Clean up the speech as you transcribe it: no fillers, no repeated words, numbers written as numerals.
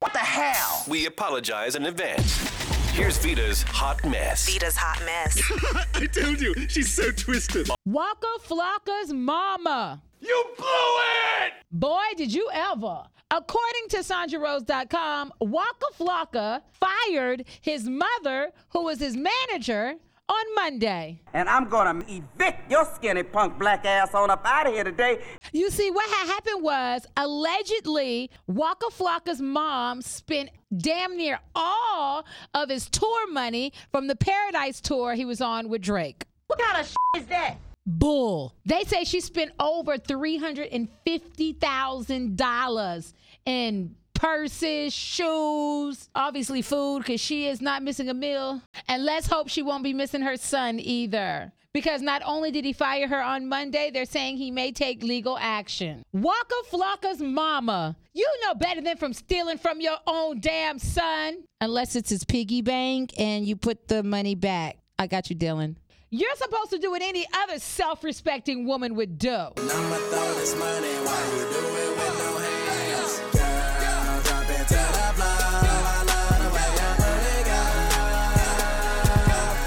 What the hell? We apologize in advance. Here's Vita's hot mess. Vita's hot mess. I told you, she's so twisted. Waka Flocka's mama. You blew it! Boy, did you ever. According to SandraRose.com, Waka Flocka fired his mother, who was his manager, on Monday. And I'm gonna evict your skinny punk black ass on up out of here today. You see, what had happened was, allegedly, Waka Flocka's mom spent damn near all of his tour money from the Paradise tour he was on with Drake. What kind of is that? Bull. They say she spent over $350,000 in purses, shoes, obviously food, because she is not missing a meal. And let's hope she won't be missing her son either. Because not only did he fire her on Monday, they're saying he may take legal action. Waka Flocka's mama. You know better than from stealing from your own damn son. Unless it's his piggy bank and you put the money back. I got you, Dylan. You're supposed to do what any other self-respecting woman would do. I'ma throw this money while you do it with no